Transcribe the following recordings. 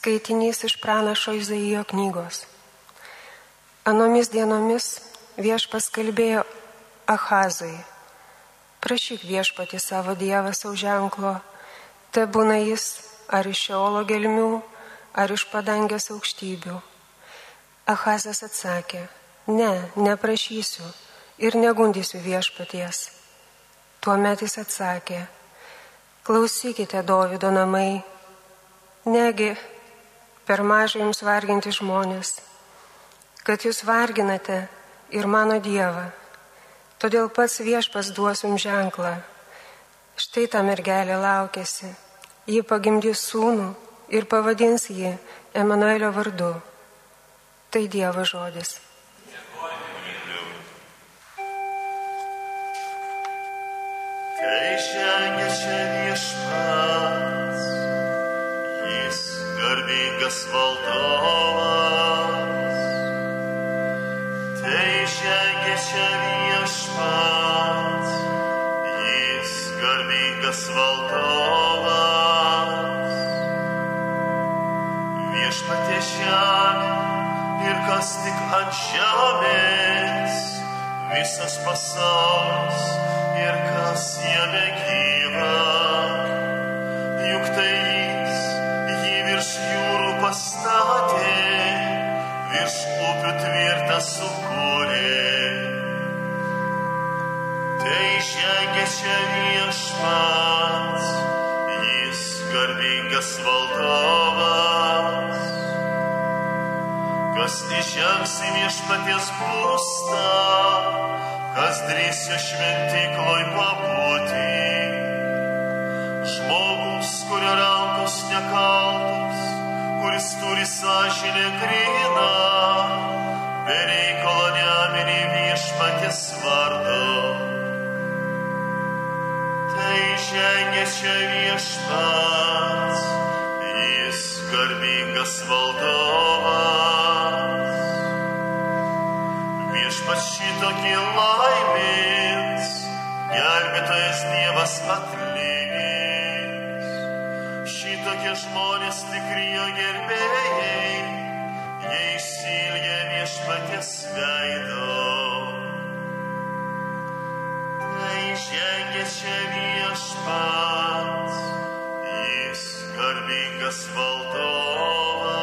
Skaitinys iš pranašo Izaijo knygos. Anomis dienomis Viešpats kalbėjo Ahazui: prašyk Viešpatį savo Dievą sau ženklo, te būna jis ar iš Šeolo gelmių, ar iš padangės aukštybių. Ahazas atsakė: ne, neprašysiu ir negundysiu Viešpaties. Tuomet jis atsakė: klausykite, Dovydo namai, negi per mažai jums varginti žmonės, kad jūs varginate ir mano Dievą. Todėl pats Viešpats duos jums ženklą. Štai ta mergelė laukėsi, ji pagimdys sūnų ir pavadins jį Emanuelio vardu. Tai Dievo žodis. Kai žengia čia Viešpats, jis garbingas valdovas. Tai žengia čia Viešpats, jis garbingas valdovas. Viešpatie žemė ir kas tik ant žemės, visas pasaulis ir kas jame gyva. Juk tai jis jį virš jūrų pastatė, virš upių tvirtą sukūrė. Tai žengia čia Viešpats, jis garbingas valdovas. Kas įžengs į Viešpaties būstą, kas drįs jo šventykloj pabūti. Žmogus, kurio rankos nekaltos, kuris turi sąžinę gryną, be reikalo nemini Viešpaties vardo. Tai žengia čia Viešpats, jis garbingas valdovas. Viešpats šitokį laimės, gelbėtojas Dievas atlygins. Šitokie žmonės tikri jo gerbėjai, jie išsiilgė Viešpaties veido. Tai žengia čia Viešpats, jis garbingas valdovas.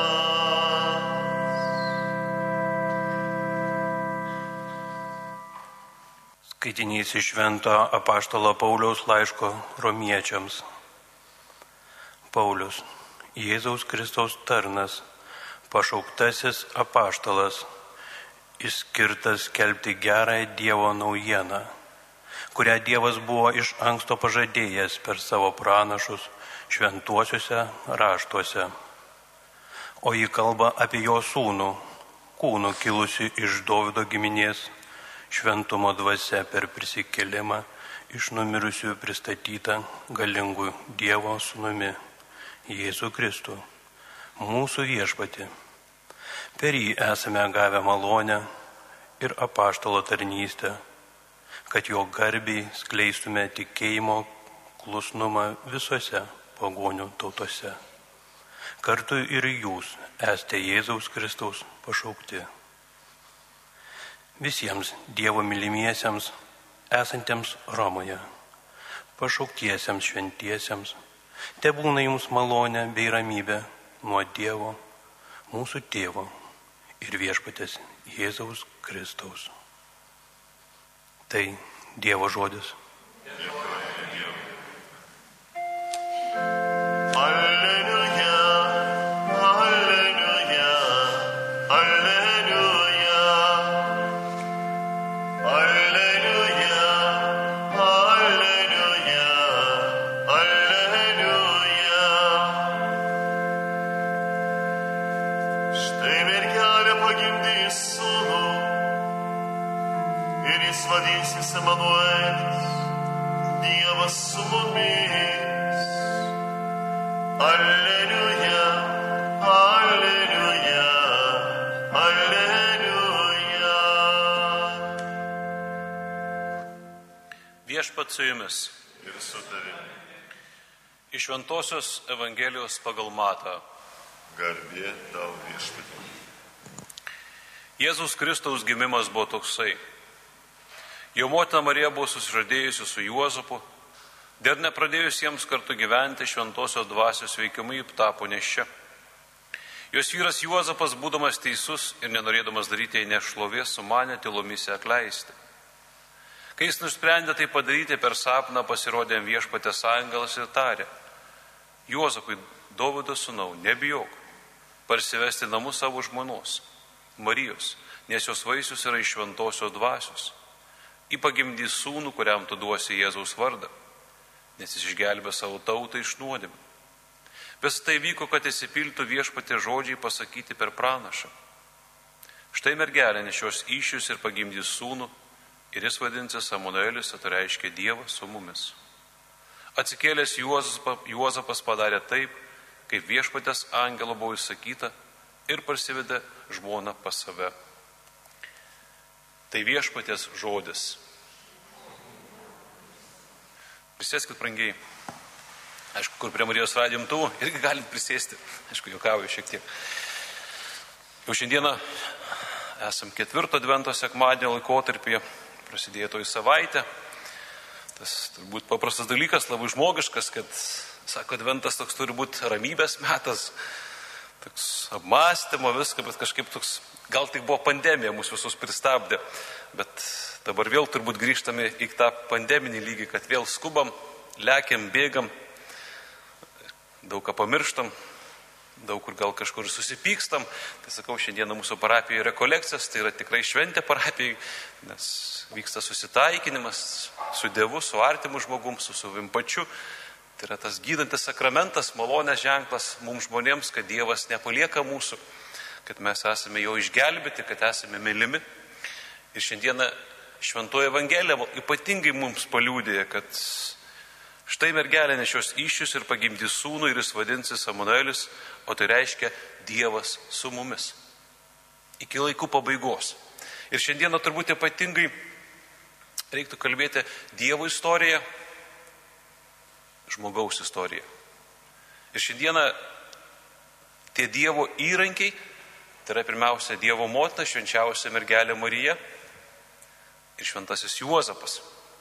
Skaitinys iš Švento apaštalo Pauliaus laiško romiečiams. Paulius, Jėzaus Kristaus tarnas, pašauktasis apaštalas, išskirtas skelbti gerąją Dievo naujieną, kurią Dievas buvo iš anksto pažadėjęs per savo pranašus šventuosiuose raštuose. O ji kalba apie jo sūnų, kūnų kilusi iš Dovydo giminės, šventumo dvasia per prisikėlimą iš numirusių pristatyta galingų Dievo sūnumi, Jėzų Kristų, mūsų viešpatį. Per jį esame gavę malonę ir apaštalo tarnystę, kad jo garbiai skleistume tikėjimo klusnumą visose pagonių tautose. Kartu ir jūs esate Jėzaus Kristaus pašaukti. Visiems Dievo mylimiesiems, esantiems Romoje, pašauktiesiems šventiesiems, tebūna jums malonė bei ramybė nuo Dievo, mūsų Tėvo ir viešpatės Jėzaus Kristaus. Tai Dievo žodis. Vadinsis Emanuelis, Dievas su mumis. Alleluja, alleluja, alleluja. Viešpat su jumis. Ir su tavimi. Iš Šventosios Evangelijos pagal Matą. Garbė tau viešpatie. Jėzaus Kristaus gimimas buvo toksai. Jo motina Marija buvo susižadėjusi su Juozapu, dar nepradėjus jiems kartu gyventi, šventosios dvasios veikimu ji tapo neščia. Jos vyras Juozapas, būdamas teisus ir nenorėdamas daryti jai nešlovės, sumanė tylomis atleisti. Kai jis nusprendė tai padaryti, per sapną pasirodė viešpatės angelas ir tarė: Juozapui, Dovydo sūnau, nebijok parsivesti namus savo žmonos, Marijos, nes jos vaisius yra iš šventosios dvasios. Ji pagimdys sūnų, kuriam tu duosi Jėzaus vardą, nes jis išgelbė savo tautą iš nuodėmių. Visą tai vyko, kad įsipiltų viešpatie žodžiai pasakyti per pranašą. Štai mergelė nešios įsčius ir pagimdys sūnų, ir jis vadinsis Emanuelis, tai reiškia Dievas su mumis. Atsikėlęs Juozapas padarė taip, kaip viešpatės angelo buvo įsakyta, ir parsivedė žmoną pas save. Tai viešpatės žodis. Prisėskit, brangiai. Aišku, kur prie Marijos radijo imtuvų, irgi galim prisėsti. Aišku, juokauju šiek tiek. Jau šiandieną esam 4 advento sekmadienio laikotarpyje, prasidėjo toji savaitė. Tas turbūt paprastas dalykas, labai žmogiškas, kad, sako, adventas toks turi būti ramybės metas, toks apmąstymo viską, bet kažkaip toks, gal tik buvo pandemija, mūsų visus pristabdė, bet dabar vėl turbūt grįžtame į tą pandeminį lygį, kad vėl skubam, lekiam, bėgam, daug ką pamirštam, daug kur gal kažkur susipykstam. Tai sakau, šiandieną mūsų parapijoje rekolekcijas, tai yra tikrai šventė parapijai, nes vyksta susitaikinimas su Dievu, su artimu žmogum, su savim pačiu. Tai yra tas gydantis sakramentas, malonės ženklas mums žmonėms, kad Dievas nepalieka mūsų, kad mes esame jo išgelbėti, kad esame mylimi. Ir šiandieną Šventoji Evangelija ypatingai mums paliudėja, kad štai mergelė nešios įsčius ir pagimdys sūnų, ir jis vadinsis Emanuelis, o tai reiškia Dievas su mumis. Iki laikų pabaigos. Ir šiandieną turbūt ypatingai reiktų kalbėti Dievo istoriją, žmogaus istoriją. Ir šiandieną tie Dievo įrankiai, tai yra pirmiausia Dievo motina, švenčiausia mergelė Marija ir šventasis Juozapas,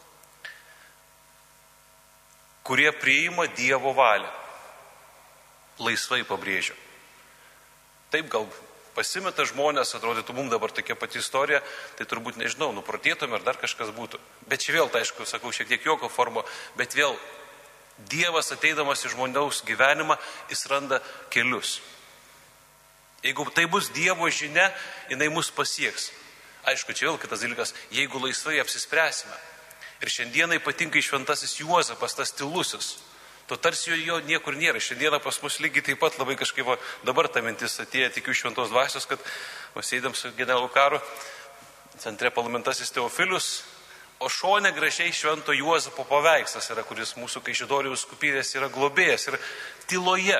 kurie priima Dievo valią. Laisvai pabrėžiu. Taip gal pasimeta žmonės, atrodytų mums dabar tokia pati istorija, tai turbūt nežinau, nuprotėtume ar dar kažkas būtų. Bet čia vėl, tai aišku, sakau, šiek tiek juoko forma, bet vėl Dievas ateidamas į žmogaus gyvenimą, jis randa kelius. Jeigu tai bus Dievo žinia, jinai mus pasieks. Aišku, čia vėl kitas dalykas, jeigu laisvai apsispręsime. Ir šiandieną ypatingai šventasis Juozapas, tas tylusis, to tarsi jo niekur nėra. Šiandieną pas mus lygiai taip pat labai kažkaip, dabar ta mintis atėjo, tikiu, šventos dvasios, kad sėdam su generalu Karu, centre parlamentasis Teofilius, o šone gražiai švento Juozapo paveikslas yra, kuris mūsų Kaišiadoriaus skupyrės yra globėjas ir tyloje.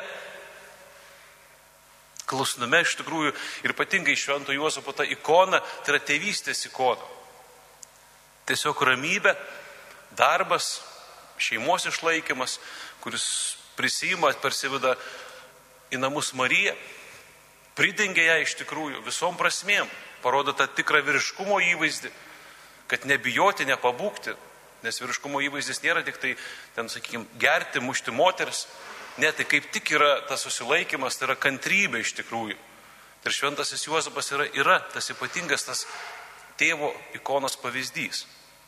Klusnume iš tikrųjų ir ypatingai švento Juozapo ta ikona, tai yra tėvystės ikona. Tiesiog ramybė, darbas, šeimos išlaikymas, kuris prisima, persiveda į namus Mariją, pridengia ją iš tikrųjų visom prasmėm, parodo tą tikrą vyriškumo įvaizdį, kad nebijoti, nepabūgti, nes vyriškumo įvaizdis nėra tik tai, ten, sakykime, gerti, mušti moteris, ne, tai kaip tik yra tas susilaikymas, tai yra kantrybė iš tikrųjų. Ir šventasis Juozapas yra tas ypatingas, tas tėvo ikonos pavyzdys,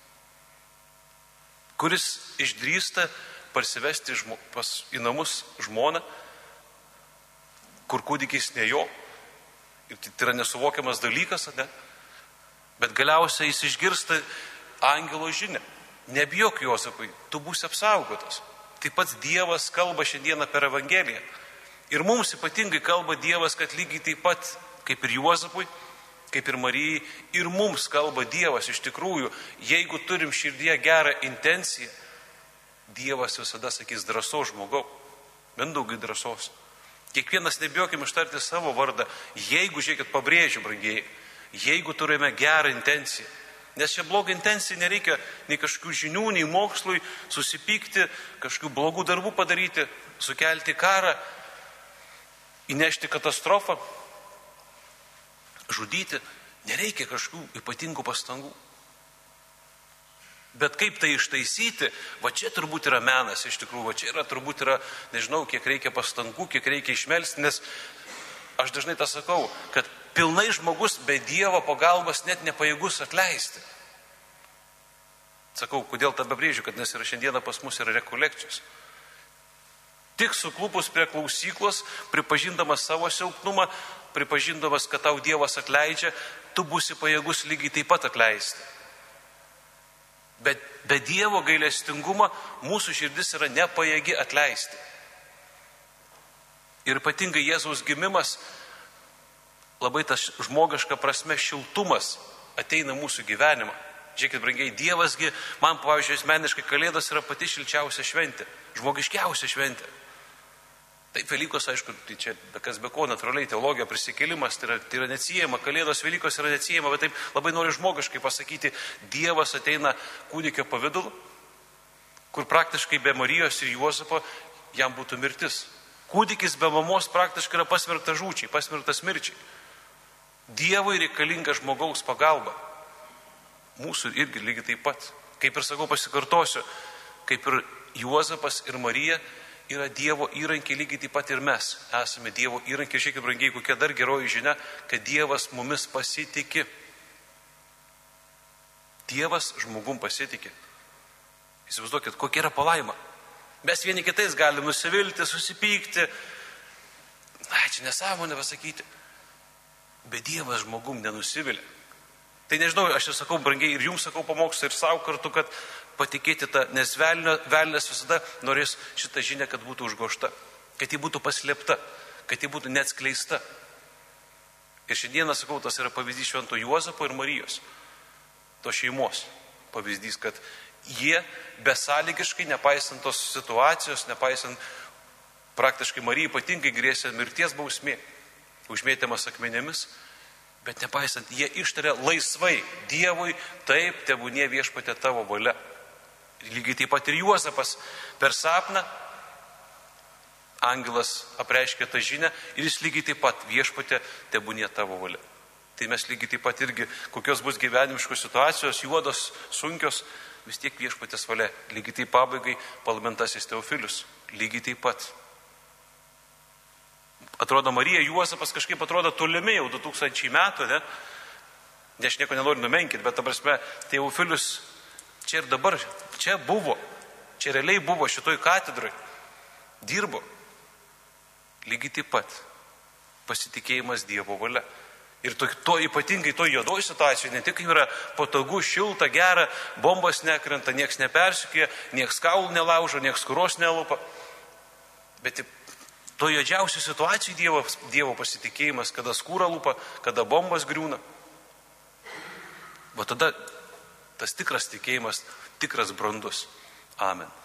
kuris išdrįsta parsivesti į namus žmoną, kur kūdikis ne jo, ir tai yra nesuvokiamas dalykas, ne? Bet galiausiai jis išgirsta angelo žinią. Nebijok, Juozapai, tu būsi apsaugotas. Taip pat Dievas kalba šiandieną per Evangeliją. Ir mums ypatingai kalba Dievas, kad lygiai taip pat, kaip ir Juozapui, kaip ir Marijai, ir mums kalba Dievas iš tikrųjų. Jeigu turim širdyje gerą intenciją, Dievas visada sakys drąsos žmogau, Mindaugai drąsos. Kiekvienas nebijokim ištarti savo vardą, jeigu, žiūrėkit, pabrėžiu, brangiai, jeigu turime gerą intenciją. Nes čia blogą intenciją nereikia nei kažkokių žinių, nei mokslui, susipykti, kažkokių blogų darbų padaryti, sukelti karą. įnešti katastrofą, žudyti, nereikia kažkokių ypatingų pastangų. Bet kaip tai ištaisyti, va čia turbūt yra menas, iš tikrųjų, va čia turbūt yra, nežinau, kiek reikia pastangų, kiek reikia išmelsti, nes aš dažnai tą sakau, kad pilnai žmogus be Dievo pagalbos net nepajėgus atleisti. Sakau, kodėl tą pabrėžiu, kad nes yra šiandieną pas mus yra rekolekcijos. Tik suklupus prie klausyklos, pripažindamas savo silpnumą, pripažindamas, kad tau Dievas atleidžia, tu būsi pajėgus lygiai taip pat atleisti. Bet be Dievo gailestingumo mūsų širdis yra nepajėgi atleisti. Ir ypatingai Jėzaus gimimas, labai tas žmogiška prasme šiltumas ateina mūsų gyvenimą. Žiūrėkit, brangiai, Dievasgi, man, pavyzdžiui, asmeniškai Kalėdos yra pati šilčiausia šventė, žmogiškiausia šventė. Taip, Velykos, aišku, tai čia kas be ko, natūraliai teologija, prisikėlimas, tai yra neatsiejama, Kalėdos, Velykos yra neatsiejama, bet taip labai noriu žmogiškai pasakyti, Dievas ateina kūdikio pavidalu, kur praktiškai be Marijos ir Juozapo jam būtų mirtis. Kūdikis be mamos praktiškai yra pasmerktas žūčiai, pasmerktas mirčiai. Dievui reikalinga žmogaus pagalba. Mūsų irgi lygiai taip pat. Kaip ir sakau, pasikartosiu, kaip ir Juozapas ir Marija yra Dievo įrankiai, lygiai taip pat ir mes esame Dievo įrankiai. Žiūrėkit, brangiai, kokia dar geroji žinia, kad Dievas mumis pasitikė. Dievas žmogum pasitikė. Įsivaizduokit, kokia yra palaima. Mes vieni kitais galime nusivilti, susipykti. Čia nesąmonė pasakyti. Bet Dievas žmogum nenusivilia. Tai nežinau, aš ir sakau, brangiai, ir jums sakau pamokslą, ir savo kartu, kad patikėti tą, nes velnias visada norės šitą žinią, kad būtų užgošta, kad ji būtų paslėpta, kad ji būtų neatskleista. Ir šiandieną, sakau, tas yra pavyzdys Švento Juozapo ir Marijos, to šeimos pavyzdys, kad jie besąlygiškai, nepaisant tos situacijos, nepaisant praktiškai Marijai ypatingai grėsė mirties bausmė, užmėtymas akmenėmis, bet nepaisant, jie ištarė laisvai Dievui, taip, tebūnie Viešpatie tavo valia. Lygiai taip pat ir Juozapas per sapną angelas apreiškė tą žinią ir jis lygiai taip pat Viešpatie tebūnie tavo valia. Tai mes lygiai taip pat irgi, kokios bus gyvenimiškos situacijos, juodos, sunkios, vis tiek Viešpatės valia. Lygiai taip pabaigai palaimintasis Teofilius, lygiai taip pat. Atrodo, Marija, Juozapas kažkaip atrodo tolimi jau 2000 metų, ne? Ne, aš nieko nenoriu numenkinti, bet, ta prasme, Teofilius čia ir dabar, čia buvo, čia realiai buvo šitoj katedroj, dirbo. Lygiai taip pat pasitikėjimas Dievo valia. Ir to ypatingai to juodoj situacijoje, ne tik yra patogu, šilta, gera, bombos nekrenta, nieks nepersikėja, nieks kaulų nelaužo, nieks kuros nelupa, bet to juodžiausių situacijų Dievo pasitikėjimas, kada skūra lupa, kada bombos griūna. Va tada tas tikras tikėjimas, tikras brandus. Amen.